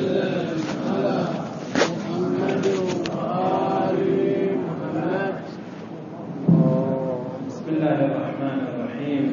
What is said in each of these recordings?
وسلم على محمد وآل محمد. بسم الله الرحمن الرحيم،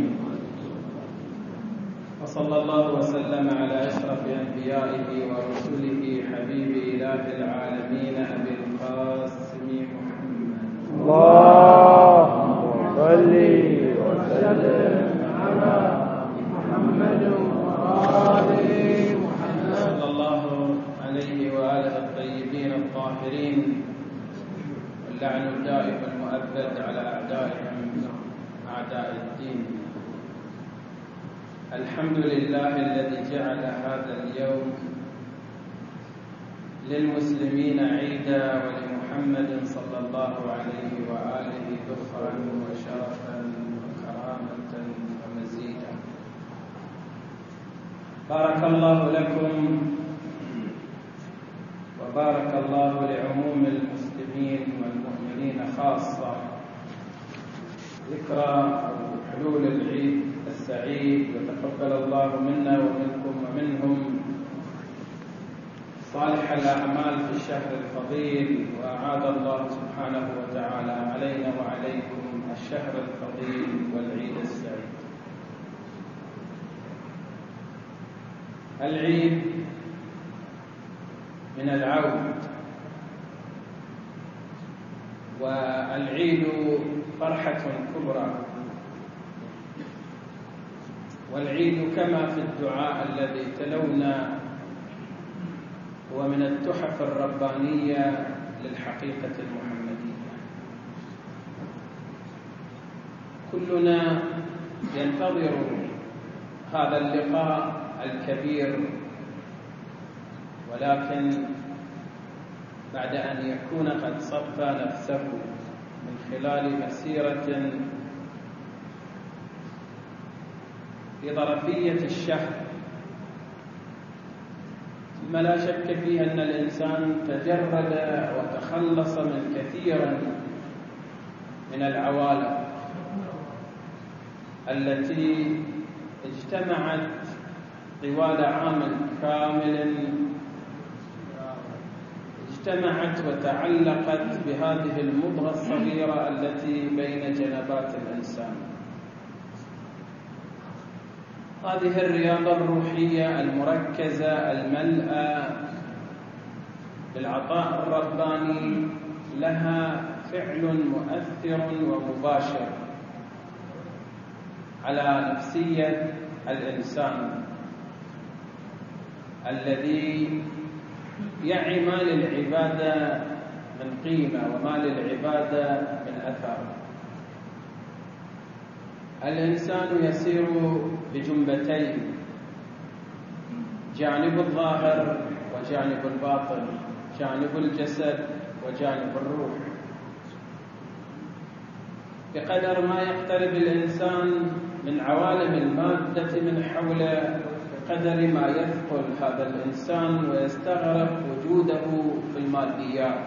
وصلى الله وسلم على أشرف أنبيائه ورسله حبيب إله العالمين أبي القاسم محمد. اللهم صل وسلم على محمد وآل محمد. صلى الله عليه وآله الطيبين الطاهرين، واللعن الدائم المؤبد على أعدائهم أعداء الدين. الحمد لله الذي جعل هذا اليوم للمسلمين عيدا، ولمحمد صلى الله عليه وآله ذخرا وشرفا وكرامة ومزيدا. بارك الله لكم وبارك الله لعموم المسلمين والمؤمنين خاصة. ذكرى حلول العيد السعيد، وتقبل الله منا ومنكم ومنهم صالح الأعمال في الشهر الفضيل، وأعاد الله سبحانه وتعالى علينا وعليكم الشهر الفضيل والعيد السعيد. العيد من العود، والعيد فرحة كبرى، والعيد كما في الدعاء الذي تلونا هو من التحف الربانية للحقيقة المحمدية. كلنا ينتظر هذا اللقاء الكبير، ولكن بعد أن يكون قد صفى نفسه من خلال مسيرة في ظرفية الشهر، ثم لا شك فيه أن الإنسان تجرد وتخلص من كثير من العوالم التي اجتمعت طوال عام كامل، اجتمعت وتعلقت بهذه المضغة الصغيرة التي بين جنبات الإنسان. هذه الرياضة الروحية المركزة الملأى بالعطاء الرباني لها فعل مؤثر ومباشر على نفسية الإنسان الذي يعي ما للعبادة من قيمة وما للعبادة من أثر. الإنسان يسير بجنبتين، جانب الظاهر وجانب الباطن، جانب الجسد وجانب الروح. بقدر ما يقترب الإنسان من عوالم المادة من حوله، بقدر ما يثقل هذا الإنسان ويستغرق وجوده في الماديات،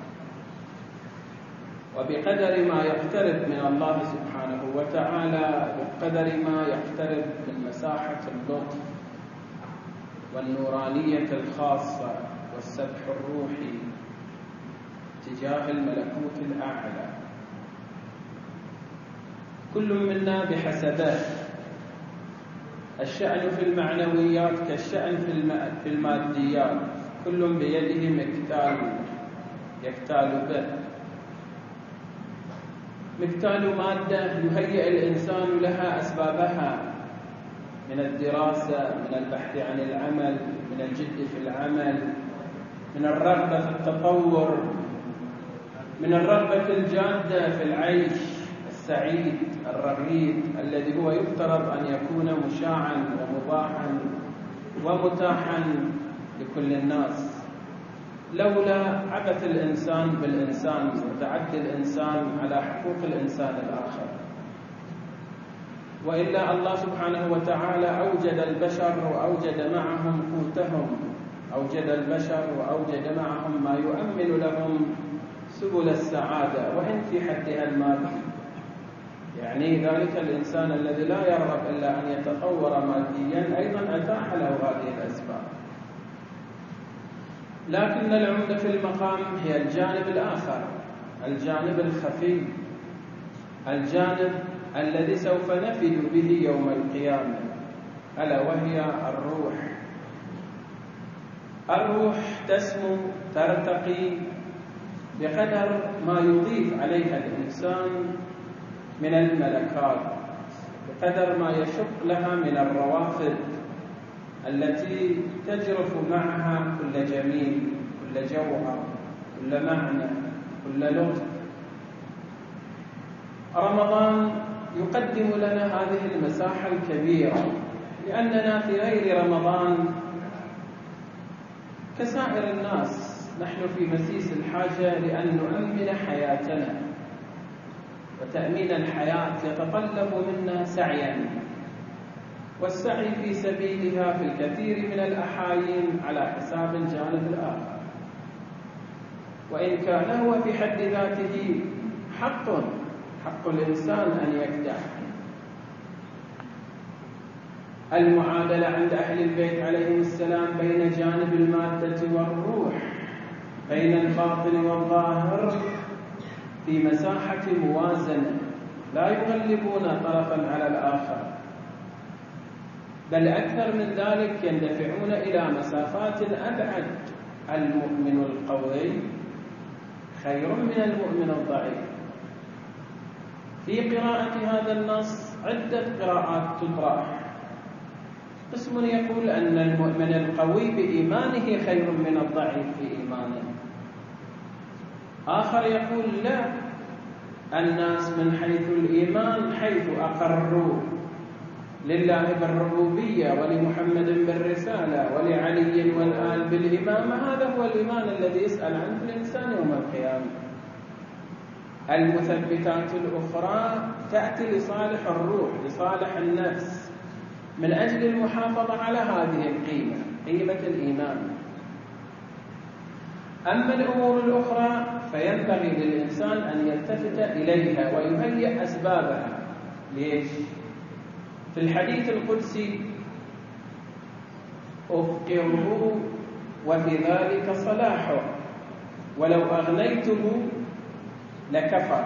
وبقدر ما يقترب من الله سبحانه وتعالى بقدر ما يقترب من مساحة اللطف والنورانية الخاصة والسبح الروحي تجاه الملكوت الأعلى. كل منا بحسبه، الشأن في المعنويات كالشأن في الماديات، كل بيده مكتال يكتال به. مكتال مادة يهيئ الإنسان لها أسبابها من الدراسة، من البحث عن العمل، من الجد في العمل، من الرغبة في التطور، من الرغبة الجادة في العيش السعيد الرغيد الذي هو يفترض أن يكون مشاعا ومباحا ومتاحا لكل الناس، لولا عبث الإنسان بالإنسان وتعدي الإنسان على حقوق الإنسان الآخر. وإلا الله سبحانه وتعالى أوجد البشر وأوجد معهم قوتهم، أوجد البشر وأوجد معهم ما يؤمن لهم سبل السعادة وإن في حدها المادي. يعني ذلك الإنسان الذي لا يرغب إلا أن يتطور ماديا أيضا أتاح له هذه الأسباب. لكن العمدة في المقام هي الجانب الآخر، الجانب الخفي، الجانب الذي سوف نفد به يوم القيامة، ألا وهي الروح. الروح تسمو ترتقي بقدر ما يضيف عليها الإنسان من الملكات، بقدر ما يشق لها من الروافد التي تجرف معها كل جميل، كل جوهر، كل معنى، كل لطف. رمضان يقدم لنا هذه المساحة الكبيرة، لأننا في غير رمضان كسائر الناس نحن في مسيس الحاجة لأن نؤمن حياتنا، وتأمين الحياة يتطلب منا سعيا، والسعي في سبيلها في الكثير من الأحايين على حساب الجانب الآخر. وإن كان هو في حد ذاته حق الإنسان أن يكدح. المعادلة عند أهل البيت عليهم السلام بين جانب المادة والروح، بين الباطن والظاهر، في مساحة موازنة، لا يغلبون طرفا على الآخر، بل أكثر من ذلك يندفعون إلى مسافات أبعد. المؤمن القوي خير من المؤمن الضعيف. في قراءة هذا النص عدة قراءات تطرح. قسم يقول أن المؤمن القوي بإيمانه خير من الضعيف في إيمانه. آخر يقول لا، الناس من حيث الإيمان حيث أقروا لله بالربوبية ولمحمد بالرسالة ولعلي والآل بالإمامة، هذا هو الإيمان الذي يسأل عنه الإنسان يوم القيامة. المثبتات الأخرى تأتي لصالح الروح، لصالح النفس، من أجل المحافظة على هذه القيمة، قيمة الإيمان. أما الأمور الأخرى فينبغي للإنسان أن يلتفت إليها ويهيئ أسبابها. ليش؟ في الحديث القدسي أفقره وفي ذلك صلاحه، ولو أغنيته لكفر.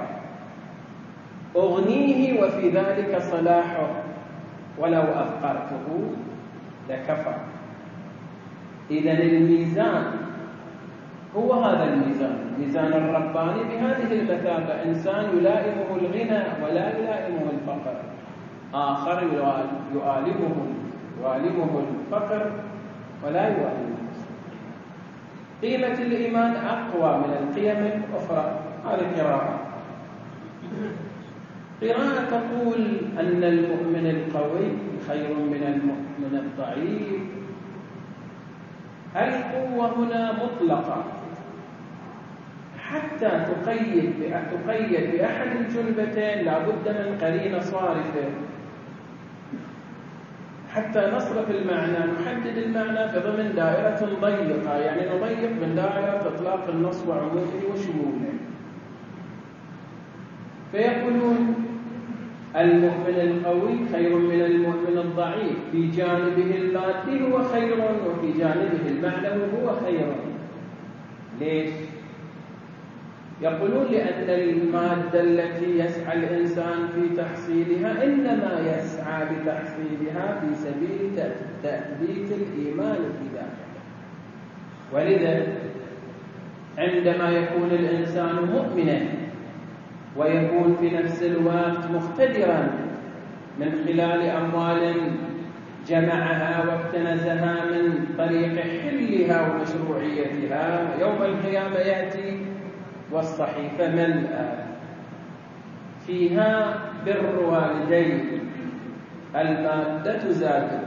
أغنيه وفي ذلك صلاحه، ولو أفقرته لكفر. إذن الميزان هو هذا الميزان، ميزان الرباني بهذه المثابة. إنسان يلائمه الغنى ولا يلائمه الفقر، آخر يؤلمه الفقر ولا يؤلمه. قيمة الإيمان أقوى من القيم الأخرى. هذه قراءة تقول أن المؤمن القوي خير من المؤمن الضعيف. القوة هنا مطلقة حتى تقيد بأحد الجنبتين، لا بد من قرينة صارفة حتى نصرف المعنى، نحدد المعنى في ضمن دائرة ضيقة، يعني نضيق من دائرة إطلاق النص وعمومه وشموله. فيقولون المؤمن القوي خير من المؤمن الضعيف، في جانبه المادي هو خير وفي جانبه المعنوي هو خير. ليش؟ يقولون لأن المادة التي يسعى الإنسان في تحصيلها إنما يسعى بتحصيلها في سبيل تثبيت الإيمان في ذاته. ولذا عندما يكون الإنسان مؤمنا ويكون في نفس الوقت مقتدرا من خلال أموال جمعها واكتنزها من طريق حلها ومشروعيتها، يوم القيامة يأتي والصحيفة ملأى فيها بر والدين، المادة زاد،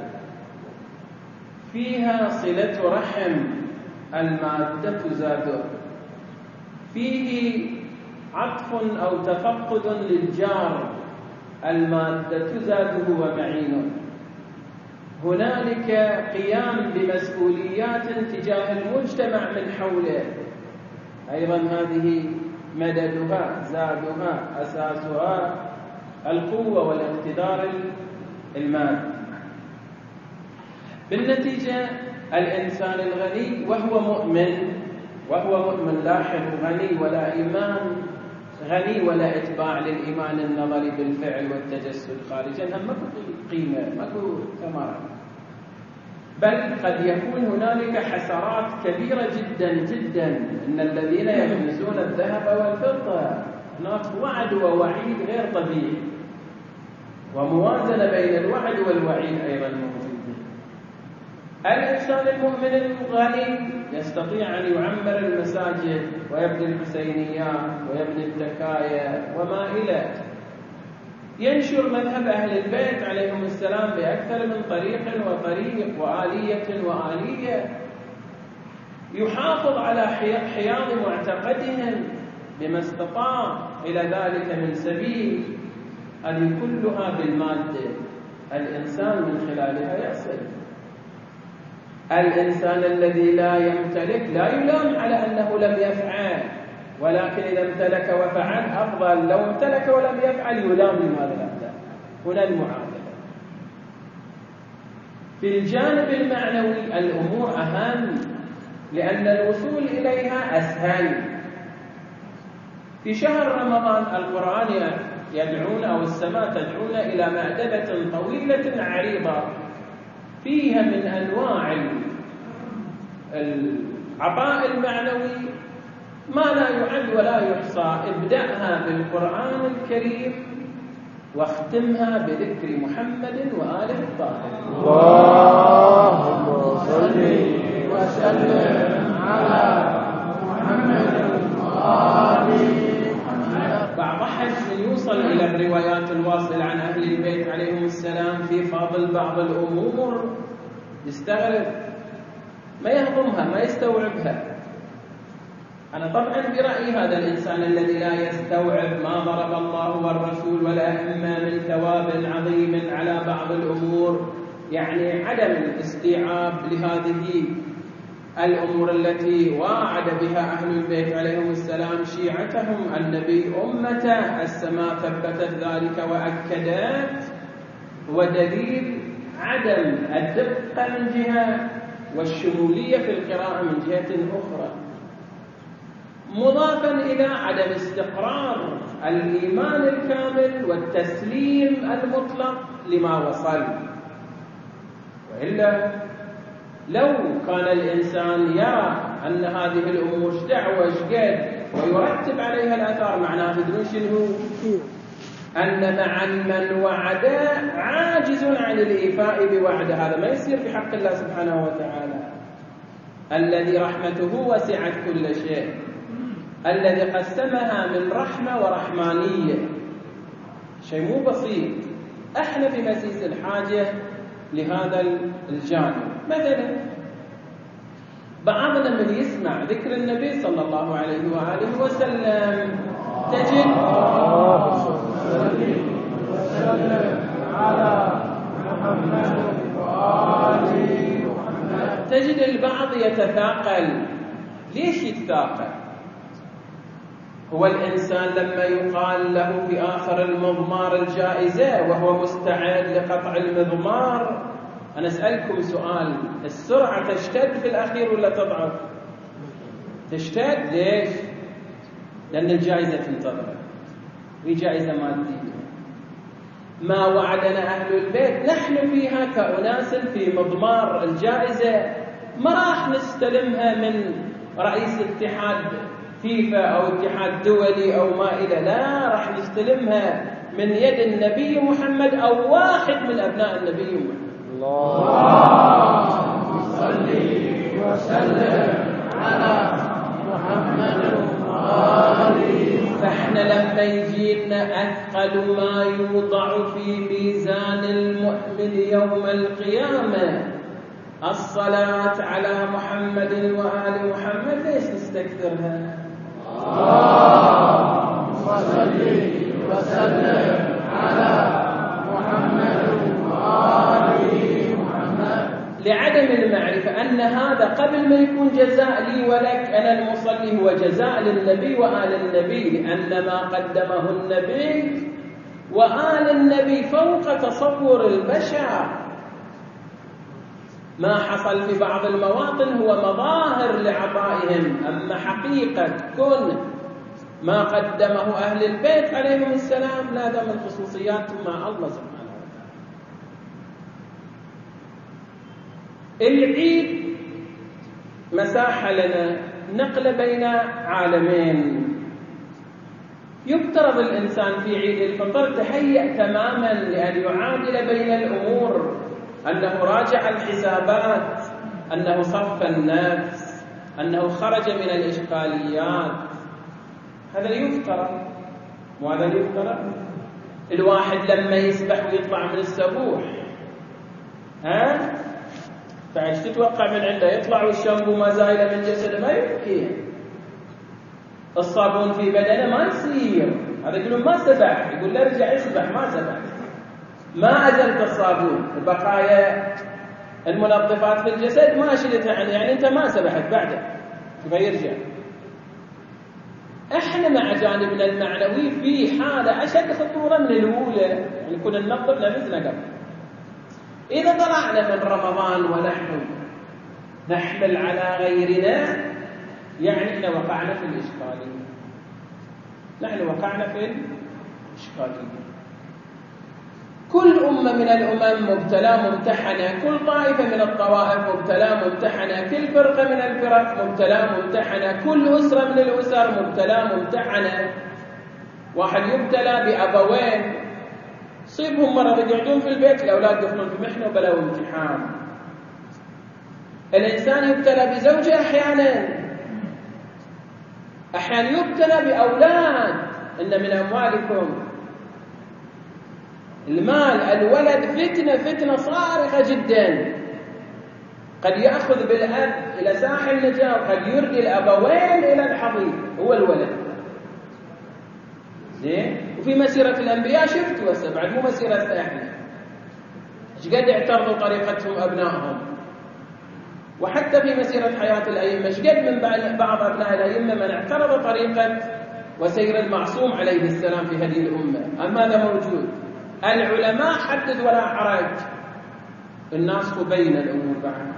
فيها صلة رحم، المادة زاد، فيه عطف أو تفقد للجار، المادة زاده ومعينه. هنالك قيام بمسؤوليات تجاه المجتمع من حوله، أيضا هذه مددها زادها أساسها القوة والاقتدار المادي. بالنتيجة الإنسان الغني وهو مؤمن، لاحظ، غني ولا إيمان، غني ولا إتباع للإيمان النظري بالفعل والتجسد خارجا، هم ماكو قيمة، ماكو ثمرة، بل قد يكون هنالك حسرات كبيرة جدا جدا. إن الذين يكنزون الذهب والفضة، هناك وعد ووعيد غير طبيعي، وموازنة بين الوعد والوعيد أيضا موجودة. الإنسان المؤمن الغني يستطيع أن يعمر المساجد ويبني الحسينيات ويبني التكايا وما إلى، ينشر مذهب أهل البيت عليهم السلام بأكثر من طريق وطريق وآلية، يحافظ على حياض معتقدهم بما استطاع إلى ذلك من سبيل، هذه كلها بالمادة الإنسان من خلالها يصل. الإنسان الذي لا يمتلك لا يلام على أنه لم يفعل، ولكن إذا امتلك وفعل أفضل. لو امتلك ولم يفعل يلام لماذا لا يفعل. هنا المعادلة. في الجانب المعنوي الأمور أهم، لأن الوصول إليها أسهل. في شهر رمضان القرآن يدعون أو السماء تدعون إلى مأدبة طويلة عريضة فيها من أنواع العطاء المعنوي ما لا يعد ولا يحصى. ابدأها بالقرآن الكريم واختمها بذكر محمد وآله الطاهرين. اللهم صل وسلم على محمد وآله محمد. بعض أحد من يوصل إلى الروايات الواصلة عن أهل البيت عليهم السلام في فاضل بعض الأمور يستغرب، ما يهضمها، ما يستوعبها. أنا طبعا برأيي هذا الإنسان الذي لا يستوعب ما ضرب الله والرسول والأئمة من ثواب عظيم على بعض الأمور، يعني عدم الاستيعاب لهذه الأمور التي وعد بها أهل البيت عليهم السلام شيعتهم النبي أمته، السماء ثبتت ذلك وأكدت، ودليل عدم الدقة من جهة والشمولية في القراءة من جهة أخرى، مضافا إلى عدم استقرار الإيمان الكامل والتسليم المطلق لما وصل. وإلا لو كان الإنسان يرى أن هذه الأمور دعوة قد ويرتب عليها الآثار، معناه تدرون شنو؟ أن مع من وعد عاجز عن الإيفاء بوعده. هذا ما يصير في حق الله سبحانه وتعالى الذي رحمته وسعت كل شيء، الذي قسمها من رحمة ورحمانية، شيء مو بسيط. احنا في مسيس الحاجة لهذا الجانب. مثلا بعضنا من يسمع ذكر النبي صلى الله عليه وآله وسلم تجد تجد البعض يتثاقل. ليش يتثاقل؟ هو الإنسان لما يقال له في آخر المضمار الجائزة وهو مستعد لقطع المضمار، أنا أسألكم سؤال، السرعة تشتد في الأخير ولا تضعف؟ تشتد. ليش؟ لأن الجائزة تنتظر، هي جائزة مادية. ما وعدنا أهل البيت نحن فيها كأناس في مضمار الجائزة ما راح نستلمها من رئيس اتحاد فيفا أو اتحاد دولي أو ما إلى، لا، راح نستلمها من يد النبي محمد أو واحد من أبناء النبي محمد. اللهم صل وسلم على محمد وآله. فاحنا لما يجينا أثقل ما يوضع في ميزان المؤمن يوم القيامة الصلاة على محمد وآل محمد، ليش نستكثرها؟ اللهم صل وسلم على محمد وآله محمد. لعدم المعرفة أن هذا قبل ما يكون جزاء لي ولك أنا المصلي هو جزاء للنبي وآل النبي، لأن ما قدمه النبي وآل النبي فوق تصور البشر. ما حصل في بعض المواطن هو مظاهر لعطائهم، أما حقيقة كن ما قدمه أهل البيت عليهم السلام هذا من خصوصيات مع الله سبحانه وتعالى. العيد مساحة لنا نقل بين عالمين. يفترض الإنسان في عيد الفطر تهيأ تماما لأن يعادل بين الأمور، أنه راجع الحسابات، أنه صف النفس، أنه خرج من الإشكاليات. هذا يفترض، وهذا يفترض. الواحد لما يسبح ويطلع من السبوح فايش تتوقع من عنده؟ يطلع والشامبو ما زايله من جسده ما يمكن، الصابون في بدنه ما يصير. هذا يقولون ما سبح، يقول له ارجع اسبح، ما سبح، ما أزلت الصابون، بقايا المنظفات في الجسد ما شلتها عنه، يعني أنت ما سبحت بعده، يبقى يرجع. إحنا مع جانبنا المعنوي في حالة أشد خطورة من الأولى، يعني كنا ننظف نفسنا قبل. إذا طلعنا من رمضان ونحن نحمل على غيرنا، يعني إحنا وقعنا في الإشكالية، نحن وقعنا في الإشكالية. كل أمة من الأمم مبتلى ممتحنة، كل طائفة من الطوائف مبتلى ممتحنة، كل فرقة من الفرق مبتلى ممتحنة، كل أسرة من الأسر مبتلى ممتحنة. واحد يبتلى بأبوين يصيبهم مرض يقعدون في البيت، الأولاد يدخلون في محنة وبلاء وامتحان. الإنسان يبتلى بزوجه أحيانا يبتلى بأولاد. إن من أموالكم المال، الولد فتنة صارخة جدا، قد يأخذ بالأب إلى ساحل النجاة، وقد يرجي الأبوين إلى الحضيض، هو الولد. زين. وفي مسيرة الأنبياء شفتوا هسه بعد، مو مسيرة إحنا، ايش قد اعترضوا طريقتهم أبنائهم. وحتى في مسيرة حياة الأئمة ايش قد من بعض أبناء الأئمة من اعترض طريقة وسير المعصوم عليه السلام في هذه الأمة. أما هذا موجود. العلماء حدث ولا حرج، الناس بين الأمور بعد.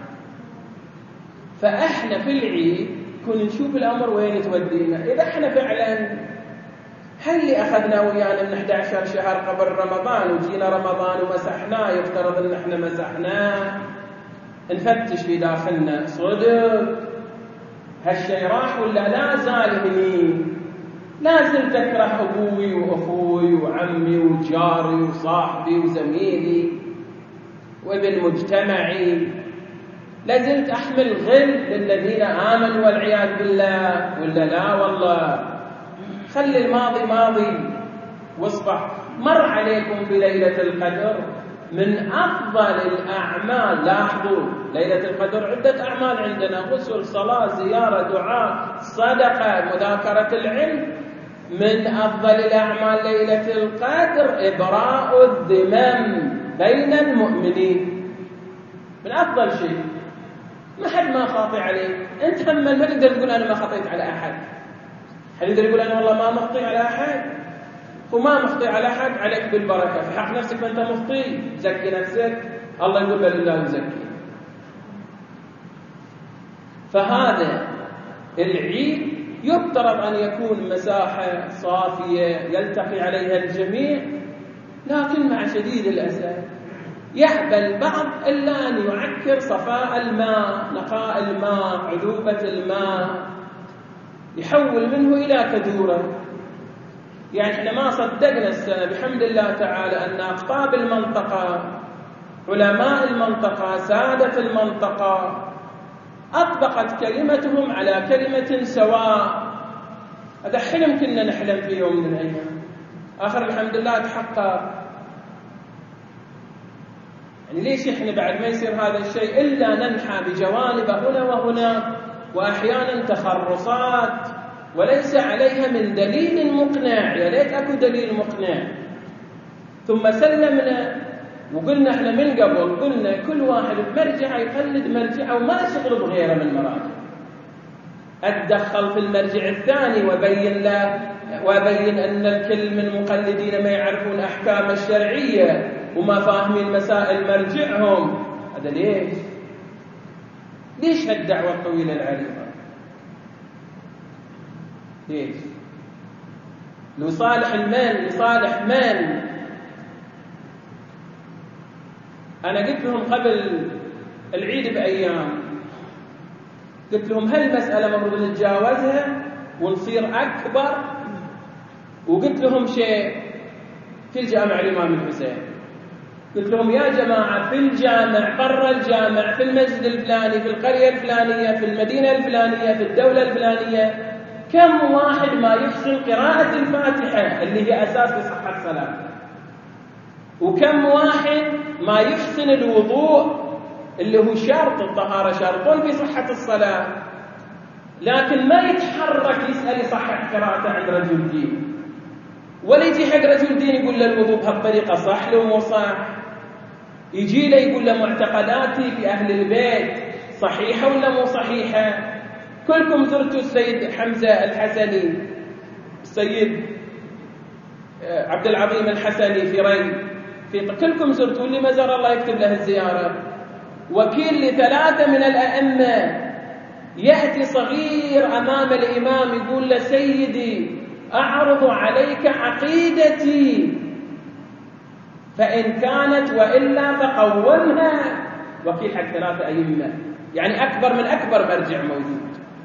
فإحنا في العيد كنا نشوف الأمر وين تودينا. إذا إحنا فعلا هل اللي أخذنا ويانا من 11 شهر قبل رمضان وجينا رمضان ومسحناه، يفترض أن إحنا مسحناه، نفتش في داخلنا صدق هالشيء راح ولا لا زال هني؟ لا زلت أكره أبوي وأخوي وعمي وجاري وصاحبي وزميلي وابن مجتمعي، لا زلت أحمل غل للذين آمنوا والعياذ بالله، ولا لا؟ والله خلي الماضي ماضي واصبح. مر عليكم بليلة القدر من أفضل الأعمال. لاحظوا ليلة القدر عدة أعمال عندنا: غسل، صلاة، زيارة، دعاء، صدقة، مذاكرة العلم. من أفضل الأعمال ليلة القدر إبراء الذمم بين المؤمنين، من أفضل شيء. ما حد ما خاطئ عليك، أنت هم ما تقدر تقول أنا ما خطيت على أحد. حد يقدر يقول أنا والله ما مخطئ على أحد؟ وما مخطئ على أحد، عليك بالبركة. في حق نفسك فأنت مخطئ، زكي نفسك، الله يقول لله يزكي. فهذا العيد يفترض أن يكون مساحة صافية يلتقي عليها الجميع، لكن مع شديد الأسف يأبى البعض إلا أن يعكر صفاء الماء، نقاء الماء، عذوبة الماء، يحول منه إلى كدورة. يعني احنا ما صدقنا السنة بحمد الله تعالى أن أقطاب المنطقة، علماء المنطقة، سادة المنطقة أطبقت كلمتهم على كلمة سواء. هذا حلم كنا نحلم في يوم من الأيام، آخر الحمد لله تحقق. يعني ليش إحنا بعد ما يصير هذا الشيء إلا ننحى بجوانب هنا وهنا، وأحيانا تخرصات وليس عليها من دليل مقنع. يا ليت أكو دليل مقنع. ثم سلمنا وقلنا احنا من قبل، قلنا كل واحد بمرجعه يقلد مرجعه وما يشغل بغيره من مراجع. اتدخل في المرجع الثاني وابين ان الكل من مقلدين ما يعرفون احكام الشرعيه وما فاهمين مسائل مرجعهم. هذا ليش؟ ليش هالدعوة الطويلة العريضة؟ ليش؟ لصالح المال، لصالح من؟ أنا قلت لهم قبل العيد بأيام، قلت لهم هالمسألة المفروض نتجاوزها ونصير أكبر. وقلت لهم شيء في الجامع الإمام الحسين، قلت لهم يا جماعة في الجامع، برا الجامع، في المسجد الفلاني، في القرية الفلانية، في المدينة الفلانية، في الدولة الفلانية، كم واحد ما يحسن قراءة الفاتحة اللي هي أساس لصحة الصلاة؟ وكم واحد ما يحسن الوضوء اللي هو شرط الطهارة، شرط في صحة الصلاة، لكن ما يتحرك يسأل يصحح قراءته عند رجل دين، ولا يجي حق رجل دين يقول له الوضوء بهالطريقة صح لو مو صح، يجي له يقول له معتقداتي في أهل البيت صحيحة ولا مو صحيحة. كلكم زرتوا السيد حمزة الحسني، السيد عبد العظيم الحسني في ري، كلكم زرتوا، اللي ما زار الله يكتب له الزيارة. وكيل ل3 من الأئمة يأتي صغير أمام الإمام يقول له سيدي أعرض عليك عقيدتي فإن كانت وإلا فقومها. وكيل حق 3 أئمة، يعني أكبر من أكبر مرجع موجود،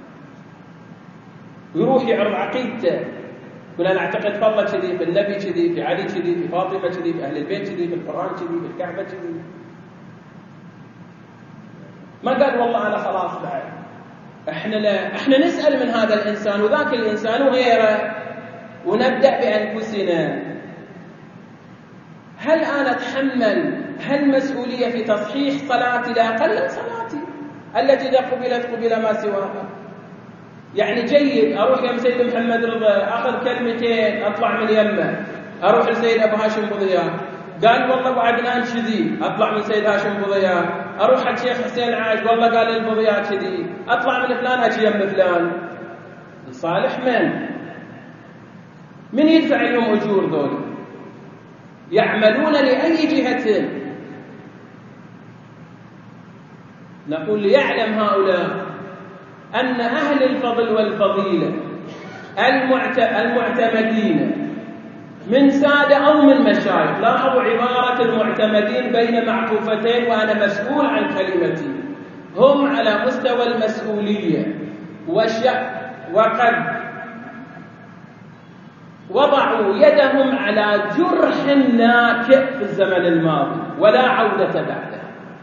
ويروح يعرض عقيدته، يقول أنا أعتقد في الله كذي، في النبي كذي، في علي كذي، في فاطمة كذي، في أهل البيت كذي، في القرآن كذي، في الكعبة كذي. ما قال والله أنا خلاص بعد. احنا نسأل من هذا الإنسان وذاك الإنسان وغيره، ونبدأ بأنفسنا. هل أنا أتحمل هالمسؤولية في تصحيح صلاتي لا أقل من صلاتي التي إذا قبل ما سواها؟ يعني جيد أروح يم سيد محمد رضا أخذ كلمتين أطلع من يمه، أروح لسيد أبو هاشم بضياء قال والله أبو عدنان كذي، أطلع من سيد هاشم بضياء، أروح حق شيخ حسين عاج والله قال البضياء كذي، أطلع من فلان أجي يم فلان. لصالح من يدفع لهم أجور ذول؟ يعملون لأي جهة؟ نقول ليعلم هؤلاء أن أهل الفضل والفضيلة المعتمدين من سادة أو من مشايخ، لاحظوا عبارة المعتمدين بين معطوفتين وأنا مسؤول عن كلمتي، هم على مستوى المسؤولية وقد وضعوا يدهم على جرح ناكئ في الزمن الماضي ولا عودة بعده.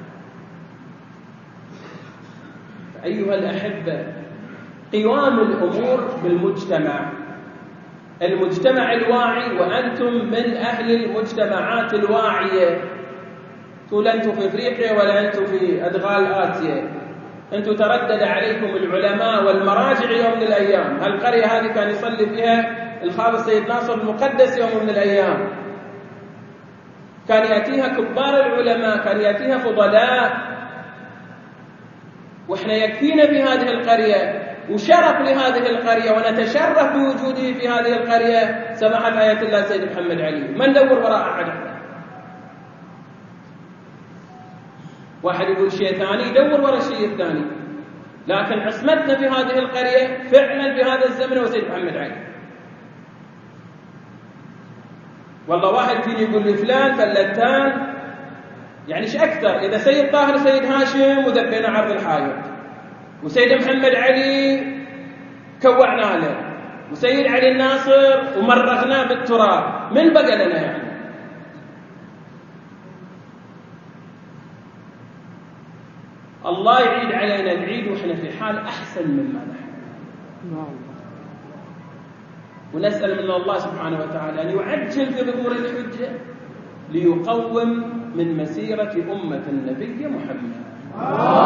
أيها الأحبة، قوام الأمور بالمجتمع، المجتمع الواعي، وأنتم من أهل المجتمعات الواعية. لا أنتم في إفريقيا ولا أنتم في أدغال آسيا، أنتم تردد عليكم العلماء والمراجع يوم من الأيام. هالقرية هذه كان يصلي فيها الخالد السيد ناصر المقدس يوم من الأيام، كان يأتيها كبار العلماء، كان يأتيها فضلاء، وإحنا يكفينا في هذه القرية وشرف لهذه القرية ونتشرف بوجوده في هذه القرية سماحة آية الله سيد محمد علي. ما ندور وراء أحد. واحد يقول شيء ثاني يدور وراء الشيء الثاني، لكن عصمتنا في هذه القرية فعلا في هذا الزمن هو سيد محمد علي. والله واحد فيني يقول لي فلان فلتان، يعني ايش اكثر؟ اذا سيد طاهر سيد هاشم وذبينا عرض الحائط، وسيد محمد علي كوعنا له، وسيد علي الناصر ومرغناه بالتراب، من بقى لنا يعني؟ الله يعيد علينا العيد واحنا في حال احسن مما نحن، ونسأل من الله سبحانه وتعالى أن يعجل في ظهور الحجة ليقوم من مسيرة أمة النبي محمد.